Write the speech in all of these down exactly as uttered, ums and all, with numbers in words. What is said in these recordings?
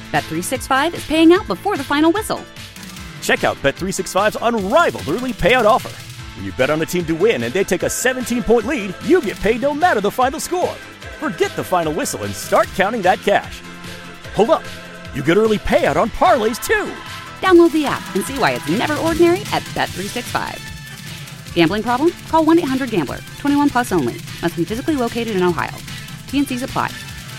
Bet three sixty-five is paying out before the final whistle. Check out Bet three sixty-five's unrivaled early payout offer. When you bet on a team to win and they take a seventeen-point lead, you get paid no matter the final score. Forget the final whistle and start counting that cash. Hold up. You get early payout on parlays, too. Download the app and see why it's never ordinary at Bet three sixty-five. Gambling problem? Call one eight hundred gambler. twenty-one plus only. Must be physically located in Ohio. T and Cs apply.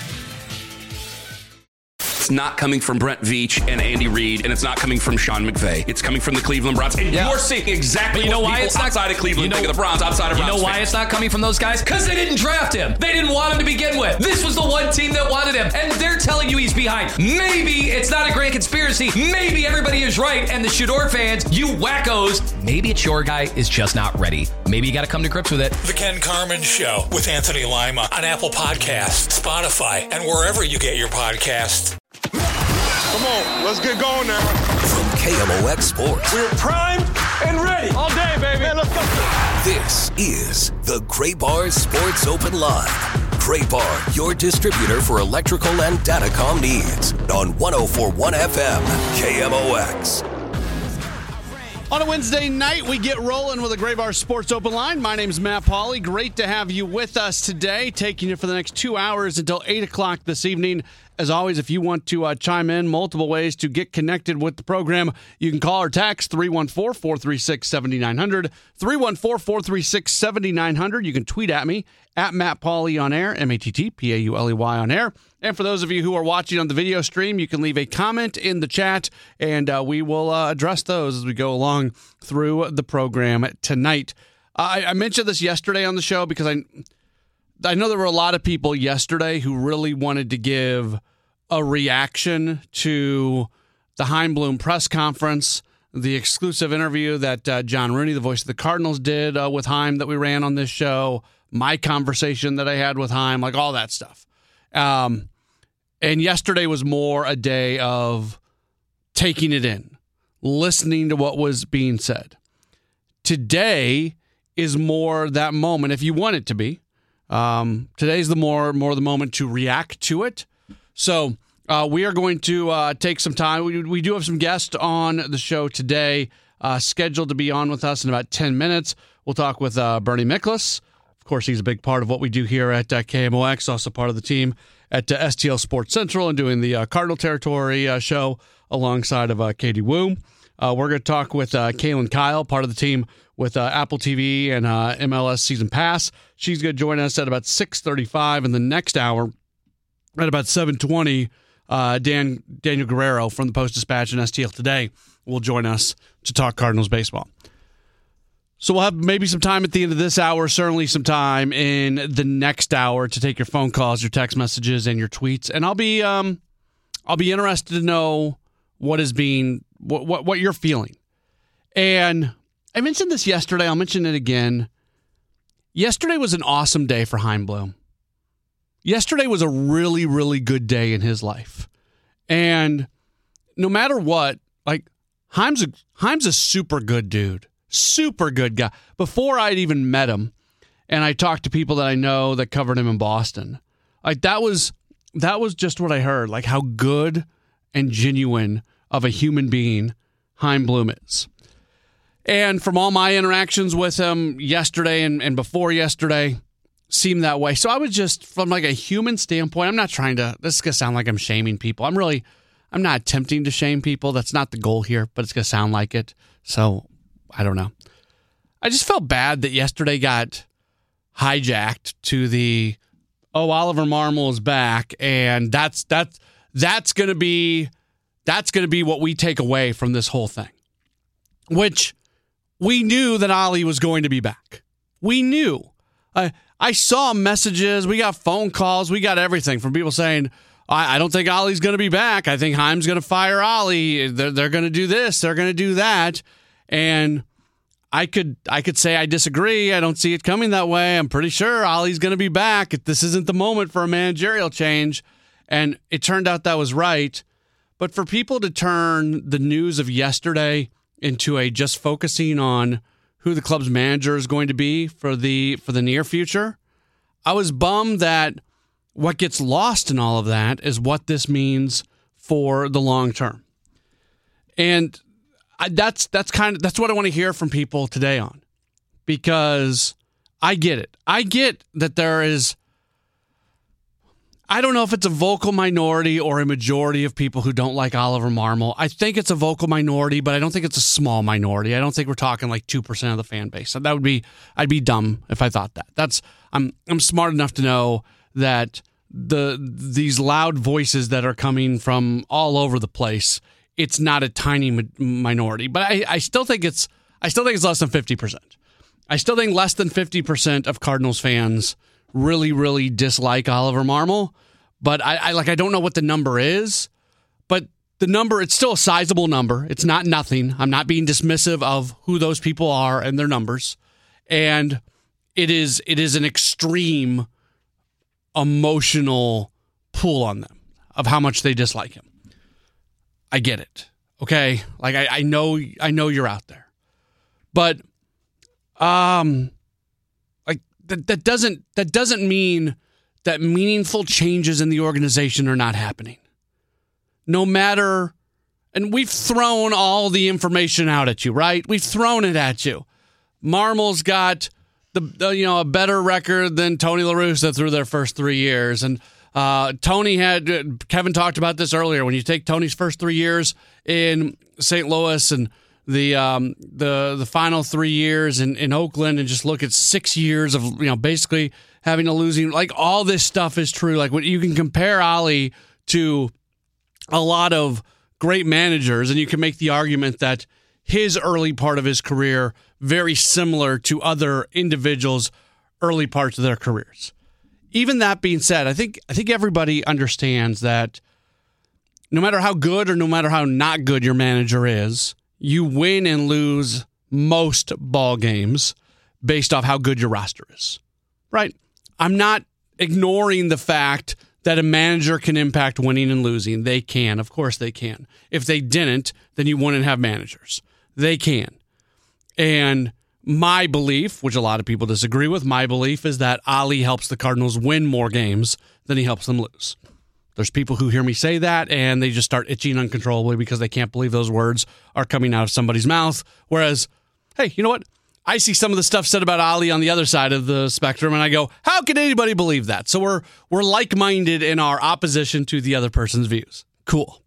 It's not coming from Brent Veach and Andy Reid, and it's not coming from Sean McVay. It's coming from the Cleveland Browns. And yeah. you're seeing exactly you know what why people it's not, outside of Cleveland you know, think of the Browns, outside of You Browns know why fans. it's not coming from those guys? Because they didn't draft him. They didn't want him to begin with. This was the one team that wanted him, and they're telling you he's behind. Maybe it's not a great conspiracy. Maybe everybody is right, and the Shador fans, you wackos, maybe it's your guy is just not ready. Maybe you got to come to grips with it. The Ken Carman Show with Anthony Lima on Apple Podcasts, Spotify, and wherever you get your podcasts. Come on, let's get going now. From K M O X Sports. We're primed and ready. All day, baby. Man, let's go. This is the Gray Bar Sports Open Live. Gray Bar, your distributor for electrical and datacom needs. On one oh four point one F M, K M O X. On a Wednesday night, we get rolling with a Gray Bar Sports Open Line. My name's Matt Pauley. Great to have you with us today, taking you for the next two hours until eight o'clock this evening. As always, if you want to uh, chime in, multiple ways to get connected with the program, you can call or text three one four, four three six, seven nine zero zero, three one four, four three six, seven nine zero zero. You can tweet at me, at Matt Pauley on air, M A T T P A U L E Y on air. And for those of you who are watching on the video stream, you can leave a comment in the chat, and uh, we will uh, address those as we go along through the program tonight. Uh, I, I mentioned this yesterday on the show because I, I know there were a lot of people yesterday who really wanted to give a reaction to the Chaim Bloom press conference, the exclusive interview that uh, John Rooney, the voice of the Cardinals, did uh, with Chaim that we ran on this show, my conversation that I had with Chaim, like all that stuff. Um, and yesterday was more a day of taking it in, listening to what was being said. Today is more that moment, if you want it to be. Um, today's the more more the moment to react to it. So uh, we are going to uh, take some time. We, we do have some guests on the show today, uh, scheduled to be on with us in about ten minutes. We'll talk with uh, Bernie Miklasz. Of course, he's a big part of what we do here at uh, K M O X, also part of the team at uh, S T L Sports Central and doing the uh, Cardinal Territory uh, show alongside of uh, Katie Wu. Uh, we're going to talk with uh, Kaylin Kyle, part of the team with uh, Apple T V and uh, M L S Season Pass. She's going to join us at about six thirty-five in the next hour. At about seven twenty, uh, Dan Daniel Guerrero from the Post-Dispatch and S T L Today will join us to talk Cardinals baseball. So we'll have maybe some time at the end of this hour, certainly some time in the next hour to take your phone calls, your text messages, and your tweets. And I'll be um, I'll be interested to know what is being what, what what you're feeling. And I mentioned this yesterday. I'll mention it again. Yesterday was an awesome day for Chaim Bloom. Yesterday was a really, really good day in his life. And no matter what, like, Chaim's a, Chaim's a super good dude. Super good guy. Before I'd even met him, and I talked to people that I know that covered him in Boston, like, that was that was just what I heard, like how good and genuine of a human being Chaim Bloom is. And from all my interactions with him yesterday and, and before yesterday, seemed that way. So I was just, from like a human standpoint, I'm not trying to, this is going to sound like I'm shaming people. I'm really, I'm not attempting to shame people. That's not the goal here, but it's going to sound like it. So I don't know. I just felt bad that yesterday got hijacked to the, oh, Oliver Marmol is back. And that's, that's, that's going to be, that's going to be what we take away from this whole thing, which we knew that Ollie was going to be back. We knew. I, I saw messages. We got phone calls. We got everything from people saying, I, I don't think Ollie's going to be back. I think Chaim's going to fire Ollie. They're, they're going to do this. They're going to do that. And I could I could say I disagree. I don't see it coming that way. I'm pretty sure Ollie's going to be back. This isn't the moment for a managerial change. And it turned out that was right. But for people to turn the news of yesterday into a just focusing on who the club's manager is going to be for the for the near future, I was bummed that what gets lost in all of that is what this means for the long term. And I, that's that's kind of that's what I want to hear from people today on, because I get it. I get that there is, I don't know if it's a vocal minority or a majority of people who don't like Oliver Marmol. I think it's a vocal minority, but I don't think it's a small minority. I don't think we're talking like two percent of the fan base. So that would be, I'd be dumb if I thought that. That's I'm I'm smart enough to know that the these loud voices that are coming from all over the place, it's not a tiny mi- minority. But I, I still think it's I still think it's less than fifty percent. I still think less than fifty percent of Cardinals fans really, really dislike Oliver Marmol. But I, I like I don't know what the number is, but the number, it's still a sizable number. It's not nothing. I'm not being dismissive of who those people are and their numbers. And it is it is an extreme emotional pull on them of how much they dislike him. I get it. Okay? Like I, I know I know you're out there. But um like that, that doesn't that doesn't mean that meaningful changes in the organization are not happening. No matter, and we've thrown all the information out at you, right? We've thrown it at you. Marmol's got the, the you know a better record than Tony La Russa through their first three years, and uh, Tony had Kevin talked about this earlier. When you take Tony's first three years in Saint Louis and the um, the the final three years in, in Oakland, and just look at six years of you know basically having a losing, like all this stuff is true. Like when you can compare Ollie to a lot of great managers, and you can make the argument that his early part of his career very similar to other individuals' early parts of their careers. Even that being said, I think I think everybody understands that no matter how good or no matter how not good your manager is, you win and lose most ball games based off how good your roster is. Right? I'm not ignoring the fact that a manager can impact winning and losing. They can. Of course they can. If they didn't, then you wouldn't have managers. They can. And my belief, which a lot of people disagree with, my belief is that Ollie helps the Cardinals win more games than he helps them lose. There's people who hear me say that, and they just start itching uncontrollably because they can't believe those words are coming out of somebody's mouth. Whereas, hey, you know what? I see some of the stuff said about Ollie on the other side of the spectrum, and I go, how can anybody believe that? So we're we're like-minded in our opposition to the other person's views. Cool.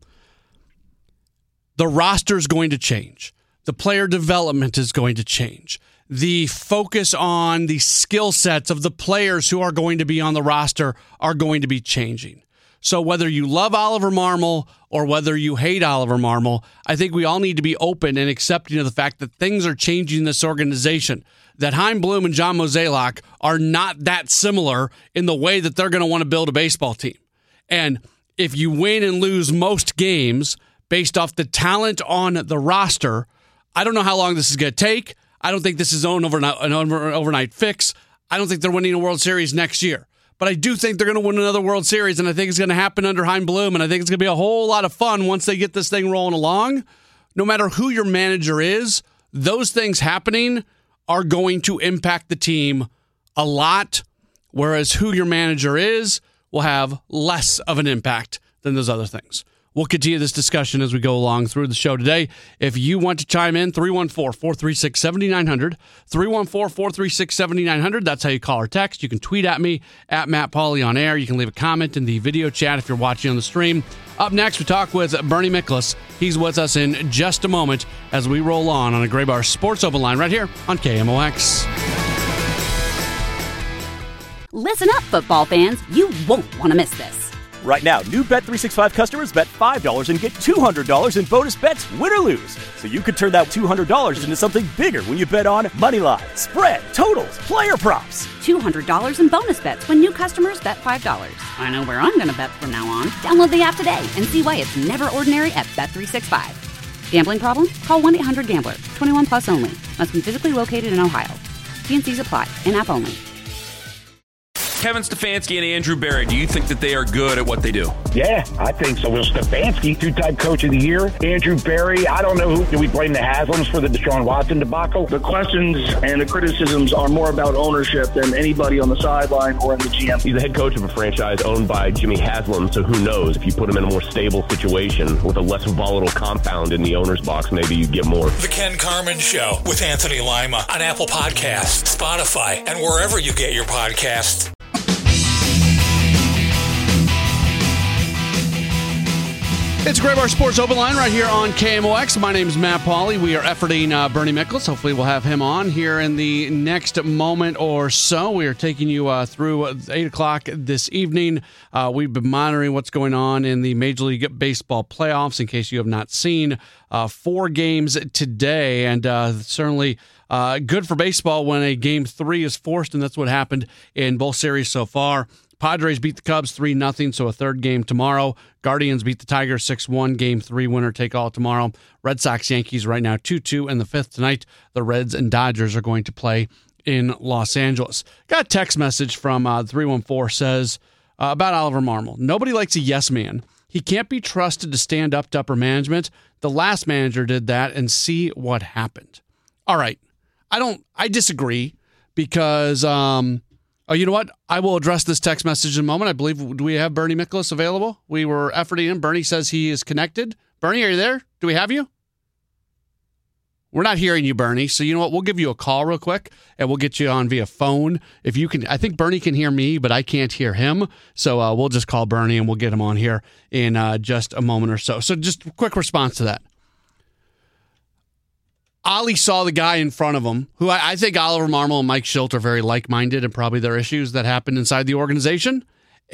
The roster's going to change. The player development is going to change. The focus on the skill sets of the players who are going to be on the roster are going to be changing. So whether you love Oliver Marmol or whether you hate Oliver Marmol, I think we all need to be open and accepting of the fact that things are changing in this organization, that Chaim Bloom and John Mozeliak are not that similar in the way that they're going to want to build a baseball team. And if you win and lose most games based off the talent on the roster, I don't know how long this is going to take. I don't think this is an overnight, an overnight fix. I don't think they're winning a World Series next year. But I do think they're going to win another World Series, and I think it's going to happen under Chaim Bloom, and I think it's going to be a whole lot of fun once they get this thing rolling along. No matter who your manager is, those things happening are going to impact the team a lot, whereas who your manager is will have less of an impact than those other things. We'll continue this discussion as we go along through the show today. If you want to chime in, three one four, four three six, seven nine zero zero, three one four, four three six, seven nine zero zero. That's how you call or text. You can tweet at me, at Matt Pauley on air. You can leave a comment in the video chat if you're watching on the stream. Up next, we talk with Bernie Miklasz. He's with us in just a moment as we roll on on a Gray Bar Sports Open Line right here on K M O X. Listen up, football fans. You won't want to miss this. Right now, new Bet three sixty-five customers bet five dollars and get two hundred dollars in bonus bets, win or lose. So you could turn that two hundred dollars into something bigger when you bet on money line, spread, totals, player props. two hundred dollars in bonus bets when new customers bet five dollars. I know where I'm going to bet from now on. Download the app today and see why it's never ordinary at Bet three sixty-five. Gambling problem? Call one eight hundred gambler. twenty-one plus only. Must be physically located in Ohio. T and C's apply. In-app only. Kevin Stefanski and Andrew Berry, do you think that they are good at what they do? Yeah, I think so. Will Stefanski, two-time coach of the year. Andrew Berry, I don't know who. Do we blame the Haslams for the Deshaun Watson debacle? The questions and the criticisms are more about ownership than anybody on the sideline or in the G M. He's the head coach of a franchise owned by Jimmy Haslam, so who knows? If you put him in a more stable situation with a less volatile compound in the owner's box, maybe you get more. The Ken Carman Show with Anthony Lima on Apple Podcasts, Spotify, and wherever you get your podcasts. It's Grey Bar Sports Open Line right here on K M O X. My name is Matt Pauley. We are efforting uh, Bernie Miklasz. Hopefully we'll have him on here in the next moment or so. We are taking you uh, through eight o'clock this evening. Uh, we've been monitoring what's going on in the Major League Baseball playoffs, in case you have not seen. Uh, four games today, and uh, certainly uh, good for baseball when a game three is forced, and that's what happened in both series so far. Padres beat the Cubs three nothing, so a third game tomorrow. Guardians beat the Tigers six one, game three winner take all tomorrow. Red Sox, Yankees right now two two, and the fifth tonight, the Reds and Dodgers are going to play in Los Angeles. Got a text message from uh, three one four says uh, about Oliver Marmol. Nobody likes a yes man. He can't be trusted to stand up to upper management. The last manager did that, and see what happened. All right. I don't, I disagree because, um, oh, you know what? I will address this text message in a moment. I believe, do we have Bernie Miklasz available? We were efforting him. Bernie says he is connected. Bernie, are you there? Do we have you? We're not hearing you, Bernie. So you know what? We'll give you a call real quick, and we'll get you on via phone. If you can, I think Bernie can hear me, but I can't hear him. So uh, we'll just call Bernie, and we'll get him on here in uh, just a moment or so. So just a quick response to that. Ollie saw the guy in front of him, who I, I think Oliver Marmol and Mike Shildt are very like-minded, and probably there are issues that happened inside the organization.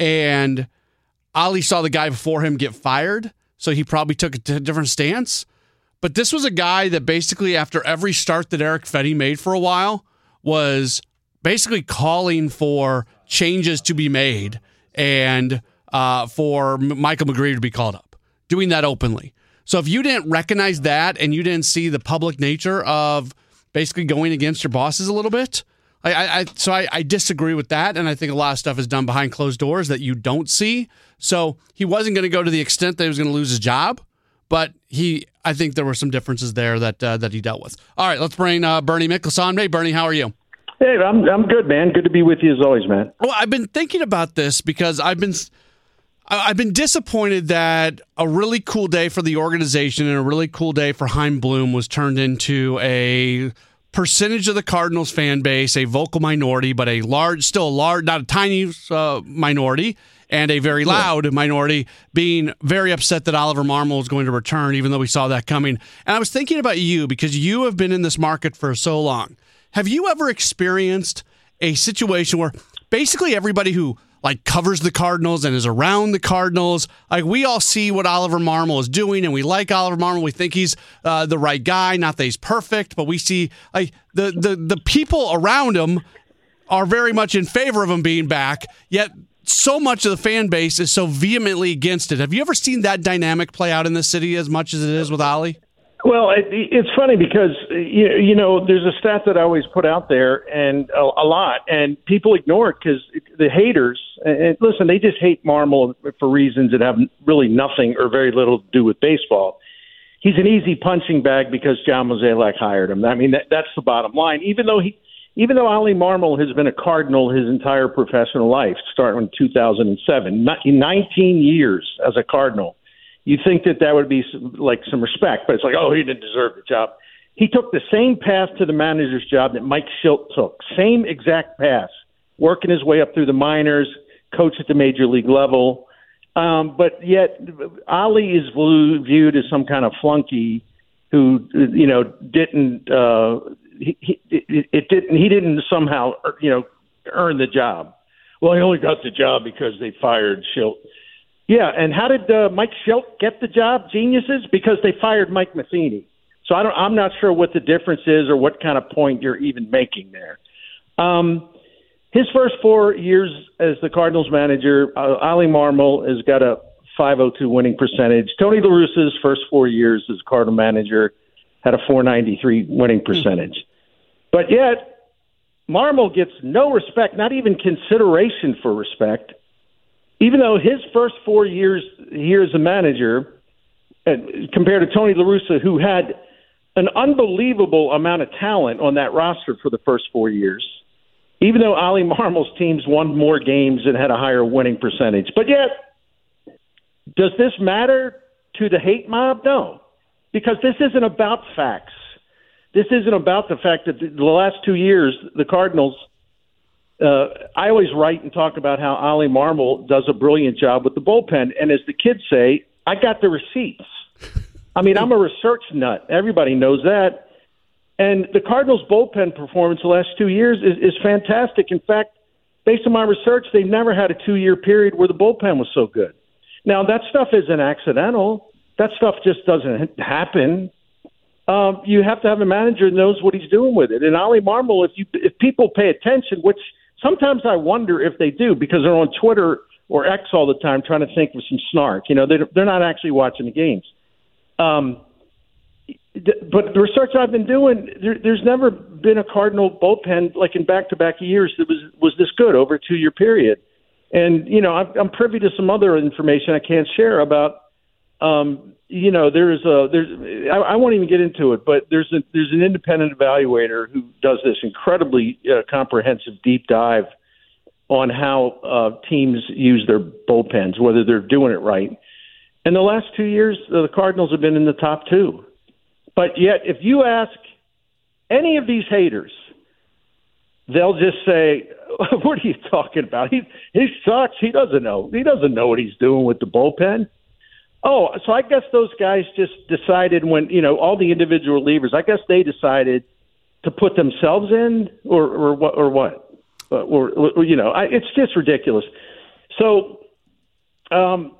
And Ollie saw the guy before him get fired, so he probably took a t- different stance. But this was a guy that basically, after every start that Eric Fedde made for a while, was basically calling for changes to be made and uh, for M- Michael McGreevy to be called up, doing that openly. So if you didn't recognize that and you didn't see the public nature of basically going against your bosses a little bit, I, I, I so I, I disagree with that, and I think a lot of stuff is done behind closed doors that you don't see. So he wasn't going to go to the extent that he was going to lose his job, but he, I think there were some differences there that uh, that he dealt with. All right, let's bring uh, Bernie Miklasz on. Hey, Bernie, how are you? Hey, I'm I'm good, man. Good to be with you as always, man. Well, I've been thinking about this because I've been I've been disappointed that a really cool day for the organization and a really cool day for Chaim Bloom was turned into a percentage of the Cardinals fan base, a vocal minority, but a large, still a large, not a tiny uh, minority, and a very loud yeah. minority being very upset that Oliver Marmol is going to return, even though we saw that coming. And I was thinking about you because you have been in this market for so long. Have you ever experienced a situation where basically everybody who like covers the Cardinals and is around the Cardinals, like we all see what Oliver Marmol is doing, and we like Oliver Marmol. We think he's uh, the right guy. Not that he's perfect, but we see like the the the people around him are very much in favor of him being back. Yet so much of the fan base is so vehemently against it. Have you ever seen that dynamic play out in the city as much as it is with Ollie? Well, it, it's funny because, you, you know, there's a stat that I always put out there and a, a lot, and people ignore it because the haters, and listen, they just hate Marmol for reasons that have really nothing or very little to do with baseball. He's an easy punching bag because John Mozeliak hired him. I mean, that, that's the bottom line. Even though he, even though Ollie Marmol has been a Cardinal his entire professional life, starting in two thousand seven, nineteen years as a Cardinal, you think that that would be some, like some respect, but it's like, oh, he didn't deserve the job. He took the same path to the manager's job that Mike Shildt took, same exact path, working his way up through the minors, coach at the major league level. Um, but yet Ollie is viewed as some kind of flunky who, you know, didn't, uh, he, he, it, it didn't, he didn't somehow, you know, earn the job. Well, he only got the job because they fired Shildt. Yeah, and how did uh, Mike Shildt get the job? Geniuses, because they fired Mike Matheny. So I don't, I'm not sure what the difference is or what kind of point you're even making there. Um, his first four years as the Cardinals manager, uh, Ollie Marmol has got a five oh two winning percentage. Tony La Russa's first four years as Cardinal manager had a four ninety-three winning percentage. Mm. But yet, Marmol gets no respect, not even consideration for respect, even though his first four years here as a manager, uh, compared to Tony La Russa, who had an unbelievable amount of talent on that roster for the first four years, even though Ollie Marmol's teams won more games and had a higher winning percentage. But yet, does this matter to the hate mob? No, because this isn't about facts. This isn't about the fact that the last two years, the Cardinals, uh, I always write and talk about how Ollie Marmol does a brilliant job with the bullpen. And as the kids say, I got the receipts. I mean, I'm a research nut. Everybody knows that. And the Cardinals' bullpen performance the last two years is, is fantastic. In fact, based on my research, they've never had a two-year period where the bullpen was so good. Now, that stuff isn't accidental. That stuff just doesn't happen. Um, you have to have a manager that knows what he's doing with it. And Ollie Marmol, if you if people pay attention, which sometimes I wonder if they do because they're on Twitter or X all the time trying to think of some snark. You know, they, they're not actually watching the games. Um, but the research I've been doing, there, there's never been a Cardinal bullpen like in back-to-back years that was was this good over a two-year period. And, you know, I'm, I'm privy to some other information I can't share about, um, you know, there's a, there's, I, I won't even get into it, but there's a, there's an independent evaluator who does this incredibly uh, comprehensive deep dive on how uh, teams use their bullpens, whether they're doing it right. And the last two years, uh, the Cardinals have been in the top two. But yet, if you ask any of these haters, they'll just say, what are you talking about? He he sucks. He doesn't know. He doesn't know what he's doing with the bullpen. Oh, so I guess those guys just decided when, you know, all the individual relievers, I guess they decided to put themselves in or, or what, or what? Or, or you know, I, it's just ridiculous. So um,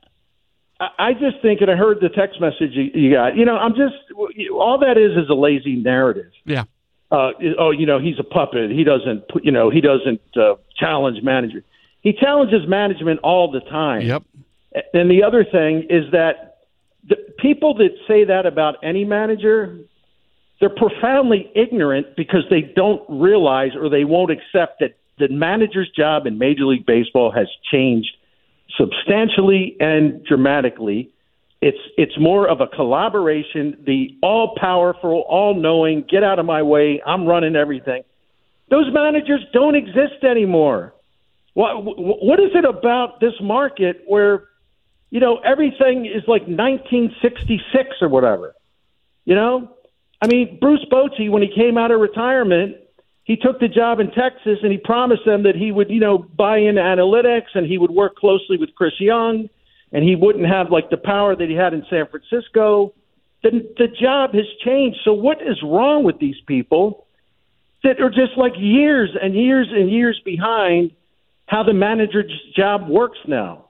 I, I just think, and I heard the text message you, you got, you know, I'm just, all that is is a lazy narrative. Yeah. Uh, oh, you know, he's a puppet. He doesn't, you know, he doesn't uh, challenge management. He challenges management all the time. Yep. And the other thing is that the people that say that about any manager, they're profoundly ignorant because they don't realize or they won't accept that the manager's job in Major League Baseball has changed substantially and dramatically. It's it's more of a collaboration, the all-powerful, all-knowing, get out of my way, I'm running everything. Those managers don't exist anymore. What, what is it about this market where, you know, everything is like nineteen sixty-six or whatever? You know? I mean, Bruce Bochy, when he came out of retirement, he took the job in Texas and he promised them that he would, you know, buy into analytics and he would work closely with Chris Young. And he wouldn't have, like, the power that he had in San Francisco. The, the job has changed. So what is wrong with these people that are just, like, years and years and years behind how the manager's job works now?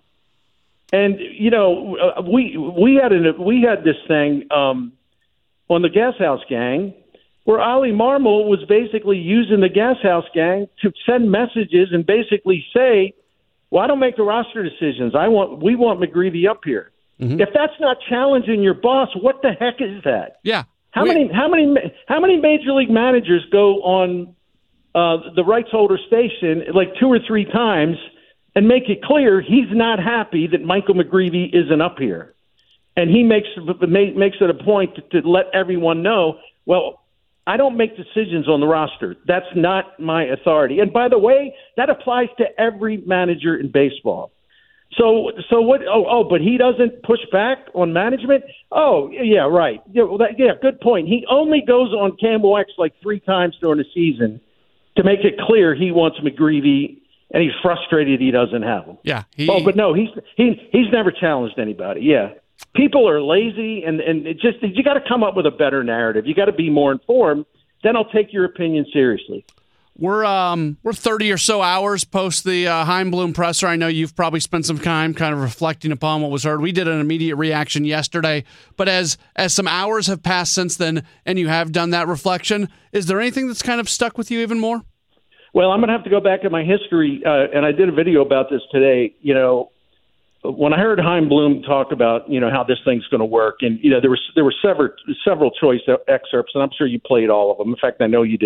And, you know, uh, we we had an, we had this thing um, on the Gas House Gang where Ollie Marmol was basically using the Gas House Gang to send messages and basically say, well, I don't make the roster decisions. I want we want McGreevy up here. Mm-hmm. If that's not challenging your boss, what the heck is that? Yeah. How Wait. many how many how many major league managers go on uh, the rights holder station like two or three times and make it clear he's not happy that Michael McGreevy isn't up here, and he makes makes it a point to, to let everyone know, well, I don't make decisions on the roster. That's not my authority. And by the way, that applies to every manager in baseball. So, so what? Oh, oh, but he doesn't push back on management. Oh, yeah, right. Yeah, well, that, yeah, good point. He only goes on Campbell X like three times during the season to make it clear he wants McGreevy, and he's frustrated he doesn't have him. Yeah. He, oh, but no, he's he he's never challenged anybody. Yeah. People are lazy, and, and it just you got to come up with a better narrative. You got to be more informed. Then I'll take your opinion seriously. We're um we're thirty or so hours post the uh, Heimblum presser. I know you've probably spent some time kind of reflecting upon what was heard. We did an immediate reaction yesterday, but as as some hours have passed since then, and you have done that reflection, is there anything that's kind of stuck with you even more? Well, I'm going to have to go back in my history, uh, and I did a video about this today. You know. When I heard Chaim Bloom talk about, you know, how this thing's going to work, and, you know, there were there were several several choice excerpts, and I'm sure you played all of them. In fact, I know you did.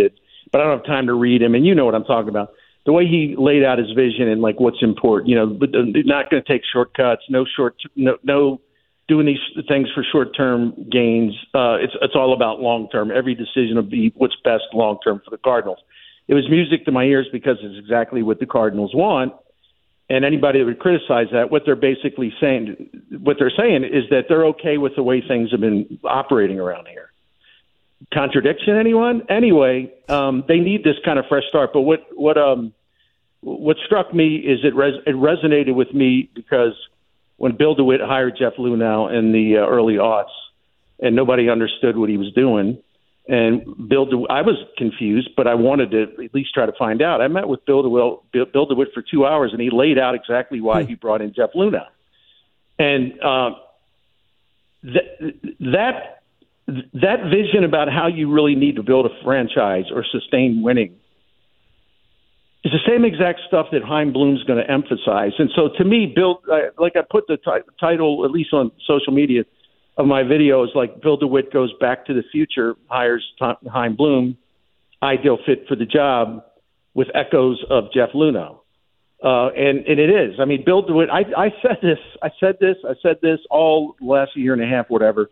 but I don't have time to read him. And you know what I'm talking about. The way he laid out his vision and like what's important, you know, but they're not going to take shortcuts, no short, no, no doing these things for short-term gains. Uh, it's it's all about long-term. Every decision will be what's best long-term for the Cardinals. It was music to my ears because it's exactly what the Cardinals want. And anybody that would criticize that, what they're basically saying, what they're saying is that they're okay with the way things have been operating around here. Contradiction, anyone? Anyway, um, they need this kind of fresh start. But what what um what struck me is it res- it resonated with me because when Bill DeWitt hired Jeff Luhnow in the uh, early aughts, and nobody understood what he was doing. And Bill, De- I was confused, but I wanted to at least try to find out. I met with Bill DeWitt, Bill DeWitt for two hours, and he laid out exactly why he brought in Jeff Luhnow. And uh, th- that that vision about how you really need to build a franchise or sustain winning is the same exact stuff that Chaim Bloom's going to emphasize. And so, to me, Bill, I, like I put the t- title, at least on social media, of my video is like Bill DeWitt goes back to the future, hires Chaim Bloom, ideal fit for the job, with echoes of Jeff Luhnow. Uh, and, and it is. I mean, Bill DeWitt, I, I said this, I said this, I said this all last year and a half, whatever.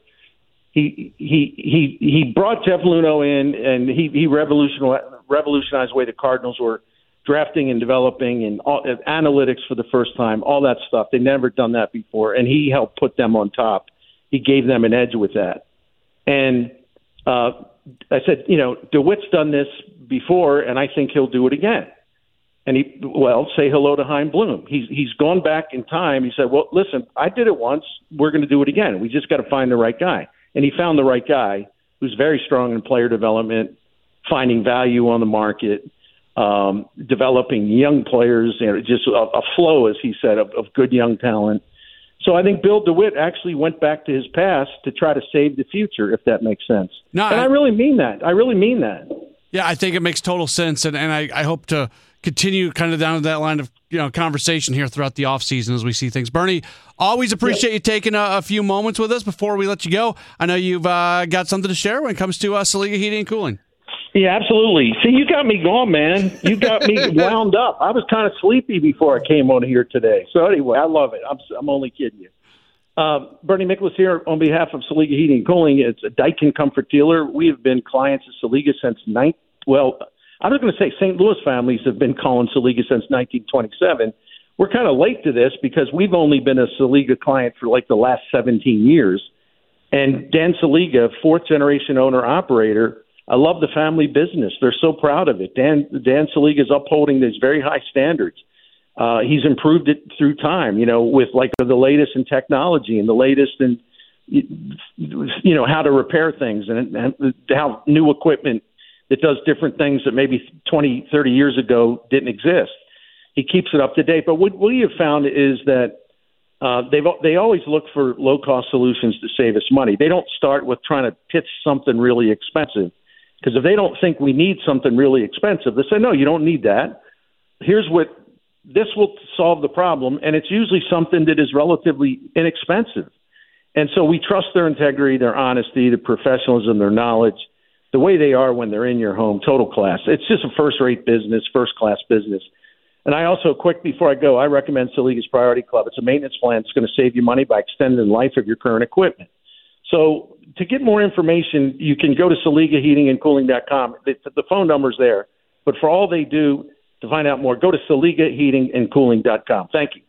He he he he brought Jeff Luhnow in, and he, he revolutionized, revolutionized the way the Cardinals were drafting and developing and all, uh, analytics for the first time, all that stuff. They'd never done that before, and he helped put them on top. He gave them an edge with that. And uh, I said, you know, DeWitt's done this before, and I think he'll do it again. And he, well, say hello to Chaim Bloom. He's he's gone back in time. He said, well, listen, I did it once. We're going to do it again. We just got to find the right guy. And he found the right guy who's very strong in player development, finding value on the market, um, developing young players, you know, just a, a flow, as he said, of, of good young talent. So I think Bill DeWitt actually went back to his past to try to save the future, if that makes sense. No, and I, I really mean that. I really mean that. Yeah, I think it makes total sense, and, and I, I hope to continue kind of down that line of you know conversation here throughout the offseason as we see things. Bernie, always appreciate yeah. you taking a, a few moments with us before we let you go. I know you've uh, got something to share when it comes to uh, Saliga Heating and Cooling. Yeah, absolutely. See, you got me going, man. You got me wound up. I was kind of sleepy before I came on here today. So anyway, I love it. I'm, I'm only kidding you. Uh, Bernie Miklasz here on behalf of Saliga Heating and Cooling. It's a Daikin comfort dealer. We have been clients of Saliga since nine. Well, I was going to say Saint Louis families have been calling Saliga since nineteen twenty-seven. We're kind of late to this because we've only been a Saliga client for like the last seventeen years. And Dan Saliga, fourth generation owner operator. I love the family business. They're so proud of it. Dan Dan Saliga is upholding these very high standards. Uh, he's improved it through time, you know, with like the latest in technology and the latest in, you know, how to repair things and, and how new equipment that does different things that maybe twenty, thirty years ago didn't exist. He keeps it up to date. But what we have found is that uh, they've they always look for low-cost solutions to save us money. They don't start with trying to pitch something really expensive. Because if they don't think we need something really expensive, they say, no, you don't need that. Here's what this will solve the problem. And it's usually something that is relatively inexpensive. And so we trust their integrity, their honesty, their professionalism, their knowledge, the way they are when they're in your home, total class. It's just a first-rate business, first-class business. And I also, quick before I go, I recommend Saliga's Priority Club. It's a maintenance plan. It's going to save you money by extending the life of your current equipment. So to get more information, you can go to Saliga Heating and Cooling dot com. The, the phone number's there. But for all they do, to find out more, go to Saliga Heating and Cooling dot com. Thank you.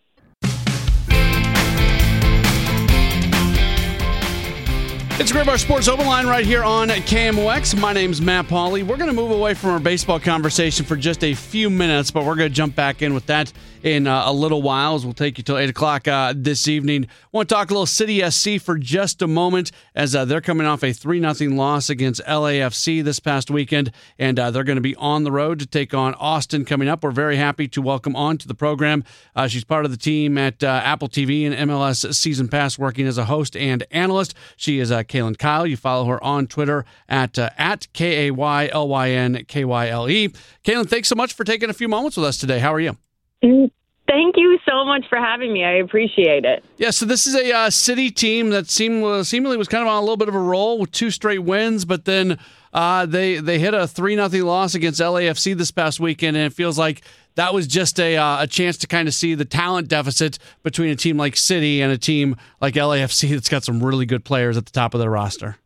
It's a Graybar Bar Sports Open Line right here on K M O X. My name's Matt Pauley. We're going to move away from our baseball conversation for just a few minutes, but we're going to jump back in with that in uh, a little while as we'll take you till eight o'clock uh, this evening. I want to talk a little City S C for just a moment as uh, they're coming off a three nothing loss against L A F C this past weekend, and uh, they're going to be on the road to take on Austin coming up. We're very happy to welcome on to the program. Uh, she's part of the team at uh, Apple T V and M L S Season Pass, working as a host and analyst. She is uh, Kaylin Kyle. You follow her on Twitter at uh, at K A Y L Y N K Y L E. Kaylin, thanks so much for taking a few moments with us today. How are you? Thank you so much for having me. I appreciate it. Yeah, so this is a uh, City team that seemed, uh, seemingly was kind of on a little bit of a roll with two straight wins, but then Uh, they they hit a three nothing loss against L A F C this past weekend, and it feels like that was just a uh, a chance to kind of see the talent deficit between a team like City and a team like L A F C that's got some really good players at the top of their roster.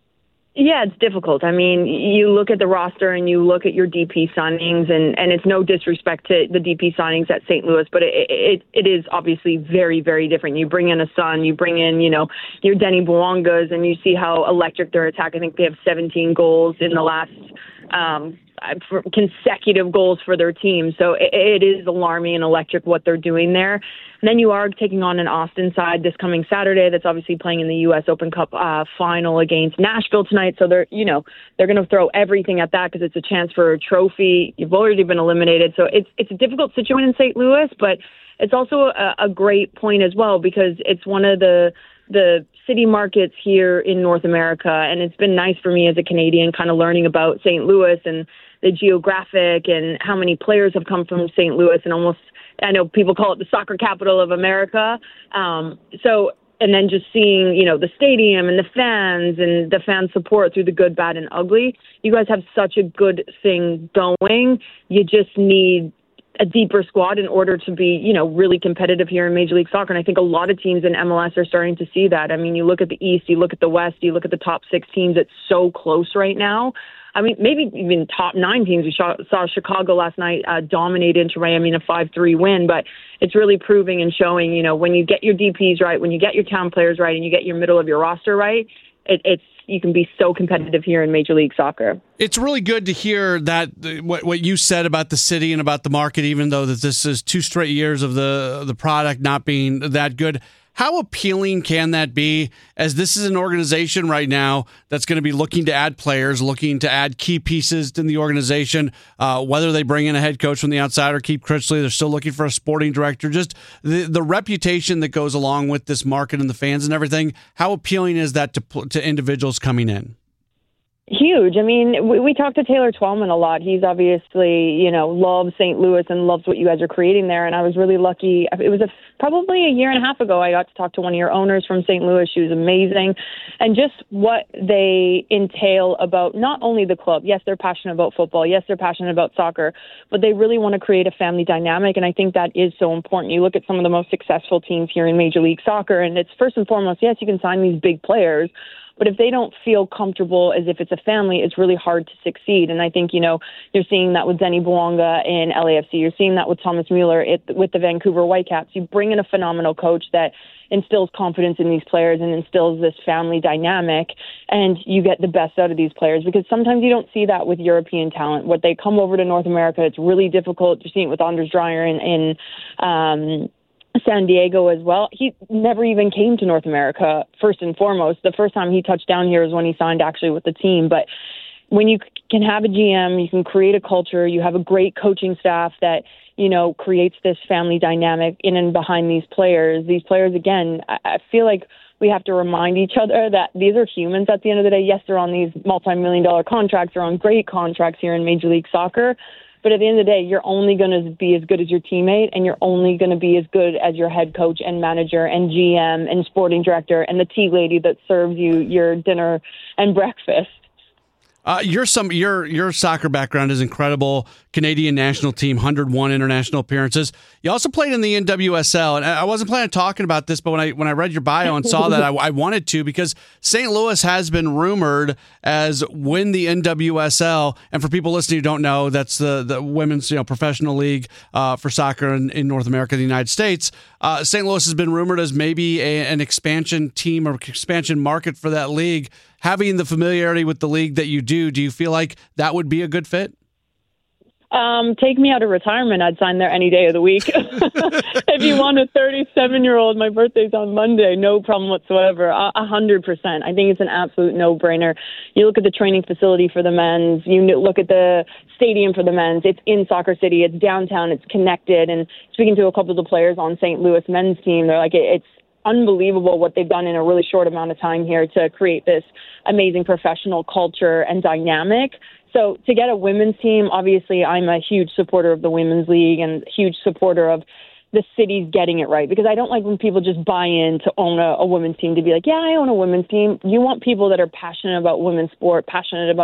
Yeah, it's difficult. I mean, you look at the roster and you look at your D P signings, and, and it's no disrespect to the D P signings at Saint Louis, but it, it it is obviously very, very different. You bring in a Son, you bring in, you know, your Denny Bouangas, and you see how electric their attack. I think they have seventeen goals in the last um, consecutive goals for their team. So it, it is alarming and electric what they're doing there. And then you are taking on an Austin side this coming Saturday that's obviously playing in the U S Open Cup uh, final against Nashville tonight. So they're, you know, they're going to throw everything at that because it's a chance for a trophy. You've already been eliminated. So it's it's a difficult situation in Saint Louis, but it's also a, a great point as well because it's one of the the city markets here in North America. And it's been nice for me as a Canadian kind of learning about Saint Louis and the geographic and how many players have come from Saint Louis, and almost, I know people call it the soccer capital of America. Um, so, and then just seeing, you know, the stadium and the fans and the fan support through the good, bad, and ugly. You guys have such a good thing going. You just need a deeper squad in order to be, you know, really competitive here in Major League Soccer. And I think a lot of teams in M L S are starting to see that. I mean, you look at the East, you look at the West, you look at the top six teams. It's so close right now. I mean, maybe even top nine teams. We saw, saw Chicago last night uh, dominate Inter-Miami, I mean, a five three win, but it's really proving and showing, you know, when you get your D Ps right, when you get your town players right, and you get your middle of your roster right, it, it's you can be so competitive here in Major League Soccer. It's really good to hear that what what you said about the city and about the market, even though that this is two straight years of the the product not being that good. How appealing can that be, as this is an organization right now that's going to be looking to add players, looking to add key pieces in the organization, uh, whether they bring in a head coach from the outside or keep Critchley, they're still looking for a sporting director, just the, the reputation that goes along with this market and the fans and everything. How appealing is that to to individuals coming in? Huge. I mean, we, we talked to Taylor Twellman a lot. He's obviously, you know, loves Saint Louis and loves what you guys are creating there. And I was really lucky. It was a, probably a year and a half ago, I got to talk to one of your owners from Saint Louis. She was amazing. And just what they entail about not only the club. Yes, they're passionate about football. Yes, they're passionate about soccer. But they really want to create a family dynamic. And I think that is so important. You look at some of the most successful teams here in Major League Soccer, and it's first and foremost, yes, you can sign these big players, but if they don't feel comfortable as if it's a family, it's really hard to succeed. And I think, you know, you're seeing that with Denny Bouanga in L A F C. You're seeing that with Thomas Mueller at, with the Vancouver Whitecaps. You bring in a phenomenal coach that instills confidence in these players and instills this family dynamic, and you get the best out of these players, because sometimes you don't see that with European talent. When they come over to North America, it's really difficult. You're seeing it with Anders Dreyer in, in um, San Diego as well. He never even came to North America, first and foremost. The first time he touched down here is when he signed actually with the team. But when you can have a G M, you can create a culture, you have a great coaching staff that, you know, creates this family dynamic in and behind these players. These players, again, I feel like we have to remind each other that these are humans at the end of the day. Yes, they're on these multi-million dollar contracts. They're on great contracts here in Major League Soccer. But at the end of the day, you're only going to be as good as your teammate, and you're only going to be as good as your head coach and manager and G M and sporting director and the tea lady that serves you your dinner and breakfast. Uh, your some your your soccer background is incredible. Canadian national team, one hundred one international appearances. You also played in the N W S L, and I wasn't planning on talking about this, but when I when I read your bio and saw that, I, I wanted to, because Saint Louis has been rumored as win the N W S L. And for people listening who don't know, that's the the women's you know professional league uh, for soccer in, in North America, the United States. Uh, Saint Louis has been rumored as maybe a, an expansion team or expansion market for that league. Having the familiarity with the league that you do, do you feel like that would be a good fit? Um, take me out of retirement. I'd sign there any day of the week. If you want a thirty-seven-year-old, my birthday's on Monday, no problem whatsoever. A hundred percent. I think it's an absolute no-brainer. You look at the training facility for the men's. You look at the stadium for the men's. It's in Soccer City. It's downtown. It's connected. And speaking to a couple of the players on Saint Louis men's team, they're like, it's unbelievable what they've done in a really short amount of time here to create this amazing professional culture and dynamic. So to get a women's team, obviously I'm a huge supporter of the Women's League and huge supporter of the cities getting it right, because I don't like when people just buy in to own a, a women's team to be like, yeah, I own a women's team. You want people that are passionate about women's sport, passionate about,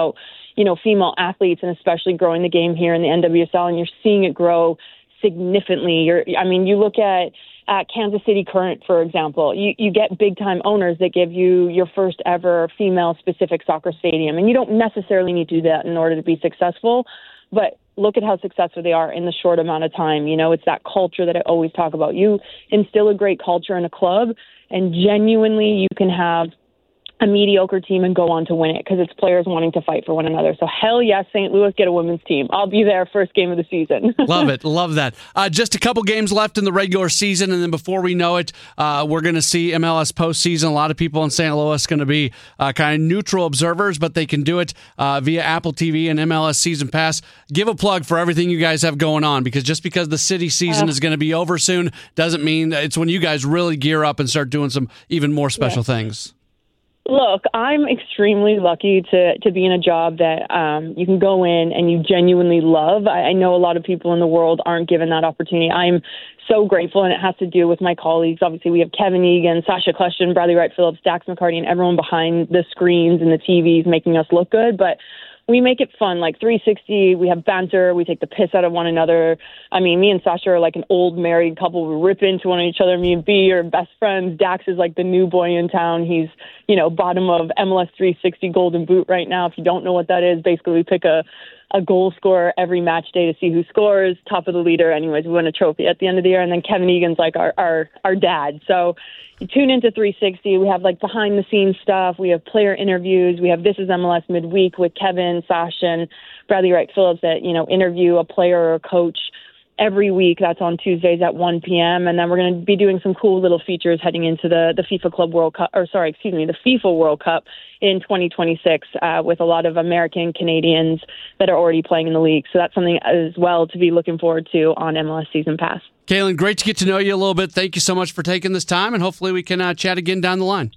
you know, female athletes, and especially growing the game here in the N W S L, and you're seeing it grow significantly. You're, I mean, you look at at Kansas City Current, for example, you, you get big-time owners that give you your first ever female-specific soccer stadium, and you don't necessarily need to do that in order to be successful, but look at how successful they are in the short amount of time. You know, it's that culture that I always talk about. You instill a great culture in a club, and genuinely you can have a mediocre team and go on to win it because it's players wanting to fight for one another. So hell yes, Saint Louis, get a women's team. I'll be there first game of the season. Love it. Love that. Uh, just a couple games left in the regular season, and then before we know it, uh, we're going to see M L S postseason. A lot of people in Saint Louis going to be uh, kind of neutral observers, but they can do it uh, via Apple T V and M L S Season Pass. Give a plug for everything you guys have going on, because just because the city season uh, is going to be over soon doesn't mean it's when you guys really gear up and start doing some even more special yeah. things. Look, I'm extremely lucky to, to be in a job that um, you can go in and you genuinely love. I, I know a lot of people in the world aren't given that opportunity. I'm so grateful, and it has to do with my colleagues. Obviously, we have Kevin Egan, Sasha Question, Bradley Wright Phillips, Dax McCarty, and everyone behind the screens and the T Vs making us look good. But we make it fun, like three sixty. We have banter. We take the piss out of one another. I mean, me and Sasha are like an old married couple. We rip into one of each other. Me and B are best friends. Dax is like the new boy in town. He's, you know, bottom of M L S three sixty Golden Boot right now. If you don't know what that is, basically we pick a, a goal scorer every match day to see who scores. Top of the leader. Anyways, we win a trophy at the end of the year. And then Kevin Egan's like our, our, our dad. So you tune into three sixty. We have like behind the scenes stuff. We have player interviews. We have This Is M L S midweek with Kevin, Sasha, and Bradley Wright Phillips that, you know, interview a player or a coach every week. That's on Tuesdays at one p.m. And then we're going to be doing some cool little features heading into the, the FIFA Club World Cup, or sorry, excuse me, the FIFA World Cup in twenty twenty-six uh, with a lot of American Canadians that are already playing in the league. So that's something as well to be looking forward to on M L S Season Pass. Kaylin, great to get to know you a little bit. Thank you so much for taking this time, and hopefully we can uh, chat again down the line.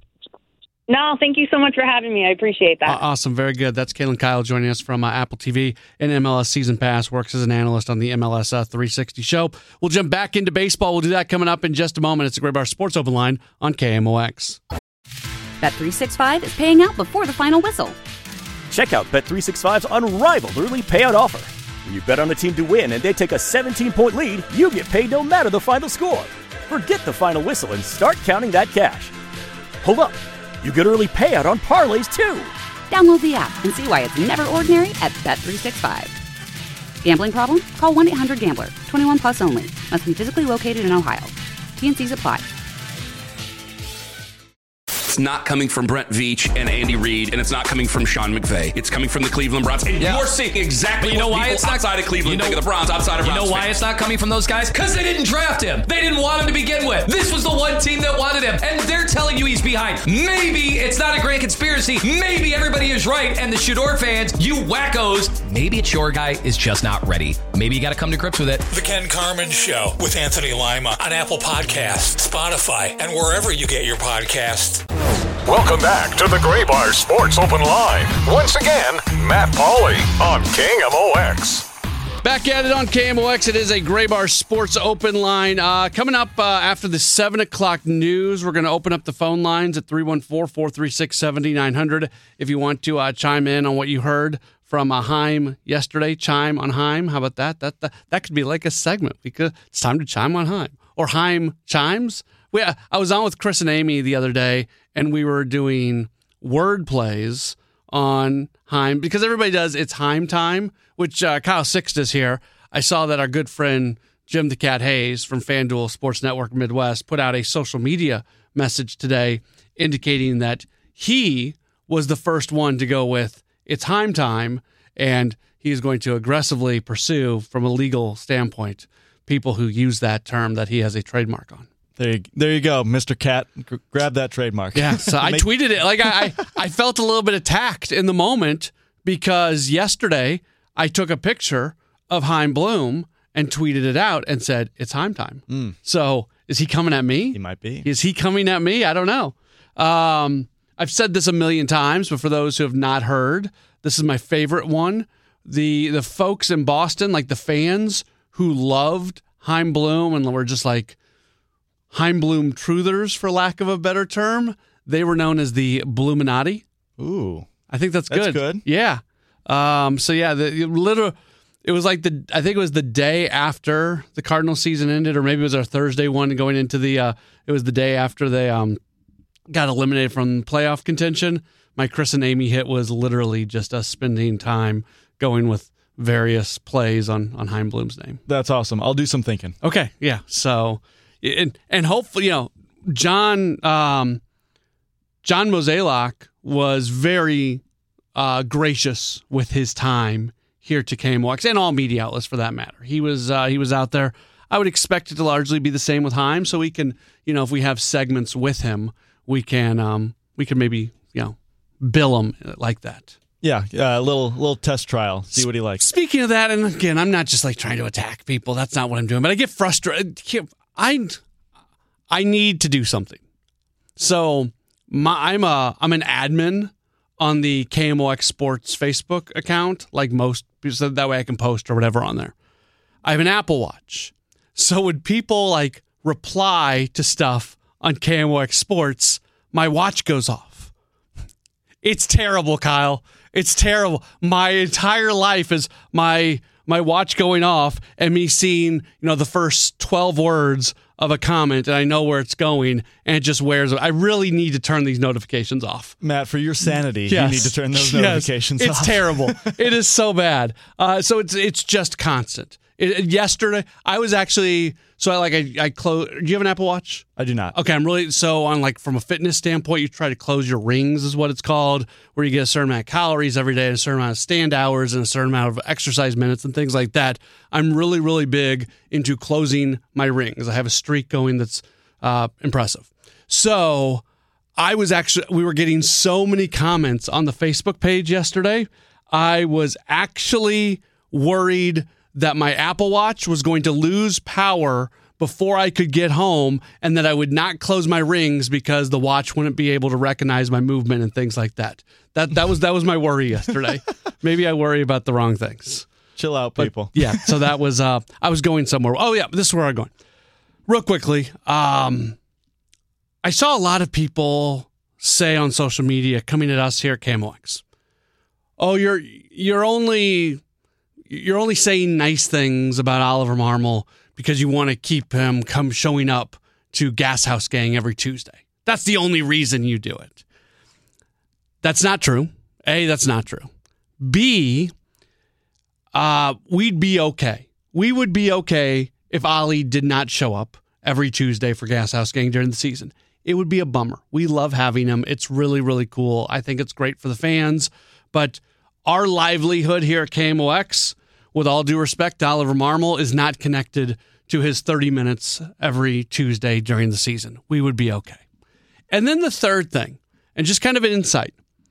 No, thank you so much for having me. I appreciate that. Uh, awesome. Very good. That's Kaylin Kyle joining us from uh, Apple T V and M L S Season Pass, works as an analyst on the M L S uh, three sixty show. We'll jump back into baseball. We'll do that coming up in just a moment. It's the Graybar Sports Open Line on K M O X. Bet three sixty-five is paying out before the final whistle. Check out Bet three sixty-five's unrivaled early payout offer. When you bet on a team to win and they take a seventeen-point lead, you get paid no matter the final score. Forget the final whistle and start counting that cash. Hold up. You get early payout on parlays, too. Download the app and see why it's never ordinary at Bet three sixty-five. Gambling problem? Call one eight hundred gambler. twenty-one plus only. Must be physically located in Ohio. T and C's apply. It's not coming from Brent Veach and Andy Reid, and it's not coming from Sean McVay. It's coming from the Cleveland Browns. And yeah. you're seeing exactly you know what why people it's not, outside of Cleveland you know, think of the Browns, outside of You Browns know why fans. it's not coming from those guys? Because they didn't draft him. They didn't want him to begin with. This was the one team that wanted him, and they're telling you he's behind. Maybe it's not a grand conspiracy. Maybe everybody is right, and the Shador fans, you wackos, maybe it's your guy is just not ready. Maybe you got to come to grips with it. The Ken Carman Show with Anthony Lima on Apple Podcasts, Spotify, and wherever you get your podcasts. Welcome back to the Graybar Sports Open Line. Once again, Matt Pauley on K M O X. Back at it on K M O X. It is a Graybar Sports Open Line. Uh, coming up uh, after the seven o'clock news, we're going to open up the phone lines at three one four, four three six, seven nine zero zero if you want to uh, chime in on what you heard from uh, Heim yesterday. Chime on Heim. How about that? That, that? that could be like a segment, because it's time to chime on Heim. Or Heim chimes. We, uh, I was on with Chris and Amy the other day, and we were doing word plays on Heim, because everybody does It's Heim Time, which uh, Kyle Six does here. I saw that our good friend Jim the Cat Hayes from FanDuel Sports Network Midwest put out a social media message today indicating that he was the first one to go with It's Heim Time, and he is going to aggressively pursue, from a legal standpoint, people who use that term that he has a trademark on. There you, there you go, Mister Cat. G- grab that trademark. Yeah, so I tweeted it. Like I, I, I felt a little bit attacked in the moment, because yesterday I took a picture of Heim Bloom and tweeted it out and said, it's Heim Time. Mm. So is he coming at me? He might be. Is he coming at me? I don't know. Um, I've said this a million times, but for those who have not heard, this is my favorite one. The the folks in Boston, like the fans who loved Heim Bloom and were just like Heim Bloom truthers, for lack of a better term, they were known as the Bloominati. Ooh. I think that's good. That's good. Yeah. Um, so yeah, the literal. It was like the I think it was the day after the Cardinals season ended, or maybe it was our Thursday one going into the. Uh, it was the day after they um, got eliminated from playoff contention. My Chris and Amy hit was literally just us spending time going with various plays on on Chaim Bloom's name. That's awesome. I'll do some thinking. Okay, yeah. So and and hopefully, you know, John um, John Mozeliak was very uh, gracious with his time here to K M O X and all media outlets for that matter. He was uh, he was out there. I would expect it to largely be the same with Chaim, so we can, you know, if we have segments with him, we can um, we can maybe, you know, bill him like that. Yeah, a uh, little little test trial. See what he likes. Speaking of that, and again, I'm not just like trying to attack people. That's not what I'm doing. But I get frustrated. I I need to do something. So my, I'm a I'm an admin on the K M O X Sports Facebook account, like most people, so that way I can post or whatever on there. I have an Apple Watch. So when people like reply to stuff on K M O X Sports, my watch goes off. It's terrible, Kyle. It's terrible. My entire life is my my watch going off and me seeing, you know, the first twelve words of a comment, and I know where it's going, and it just wears. I really need to turn these notifications off. Matt, for your sanity, yes. you need to turn those yes. notifications it's off. It's terrible. It is so bad. Uh, so it's it's just constant. It, yesterday, I was actually so I like I I close. Do you have an Apple Watch? I do not. Okay, I'm really so on like from a fitness standpoint, you try to close your rings is what it's called, where you get a certain amount of calories every day, and a certain amount of stand hours, and a certain amount of exercise minutes and things like that. I'm really really big into closing my rings. I have a streak going that's uh, impressive. So I was actually we were getting so many comments on the Facebook page yesterday. I was actually worried that my Apple Watch was going to lose power before I could get home, and that I would not close my rings because the watch wouldn't be able to recognize my movement and things like that. That that was that was my worry yesterday. Maybe I worry about the wrong things. Chill out, people. But, yeah, so that was uh, I was going somewhere. Oh yeah, this is where I'm going. Real quickly, um, I saw a lot of people say on social media coming at us here at K M O X, "Oh, you're you're only." You're only saying nice things about Oliver Marmol because you want to keep him come showing up to Gas House Gang every Tuesday. That's the only reason you do it. That's not true. A, that's not true. B, uh, we'd be okay. We would be okay if Ollie did not show up every Tuesday for Gas House Gang during the season. It would be a bummer. We love having him. It's really, really cool. I think it's great for the fans, but our livelihood here at K M O X, with all due respect to Oliver Marmol, is not connected to his thirty minutes every Tuesday during the season. We would be okay. And then the third thing, and just kind of an insight,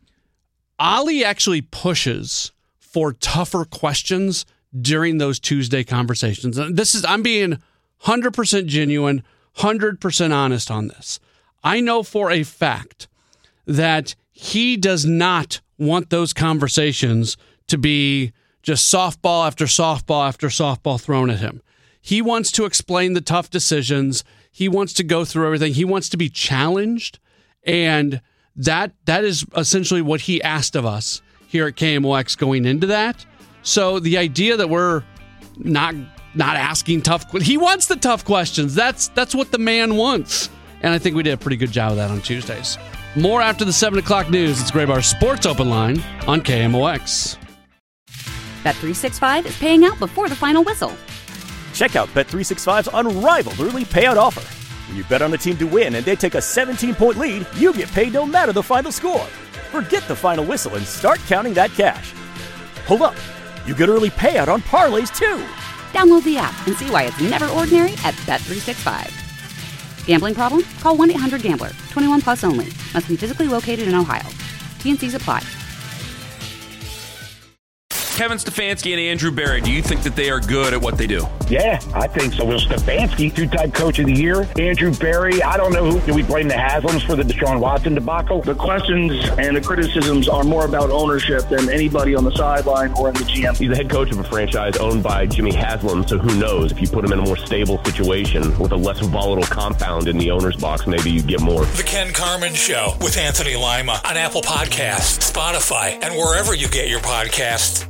Ollie actually pushes for tougher questions during those Tuesday conversations. And this is, I'm being one hundred percent genuine, one hundred percent honest on this. I know for a fact that he does not want those conversations to be just softball after softball after softball thrown at him. He wants to explain the tough decisions. He wants to go through everything. He wants to be challenged. And that that is essentially what he asked of us here at K M O X going into that. So the idea that we're not not asking tough questions, he wants the tough questions. That's that's what the man wants. And I think we did a pretty good job of that on Tuesdays. More after the seven o'clock news. It's Graybar Sports Open Line on K M O X. Bet three sixty-five is paying out before the final whistle. Check out Bet three sixty-five's unrivaled early payout offer. When you bet on a team to win and they take a seventeen-point lead, you get paid no matter the final score. Forget the final whistle and start counting that cash. Hold up. You get early payout on parlays, too. Download the app and see why it's never ordinary at Bet three sixty-five. Gambling problem? Call one eight hundred gambler. twenty-one plus only. Must be physically located in Ohio. T and C's apply. Kevin Stefanski and Andrew Berry, do you think that they are good at what they do? Yeah, I think so. Will Stefanski, two-time coach of the year. Andrew Berry, I don't know who. Do we blame the Haslams for the Deshaun Watson debacle? The questions and the criticisms are more about ownership than anybody on the sideline or in the G M. He's the head coach of a franchise owned by Jimmy Haslam, so who knows? If you put him in a more stable situation with a less volatile compound in the owner's box, maybe you get more. The Ken Carman Show with Anthony Lima on Apple Podcasts, Spotify, and wherever you get your podcasts.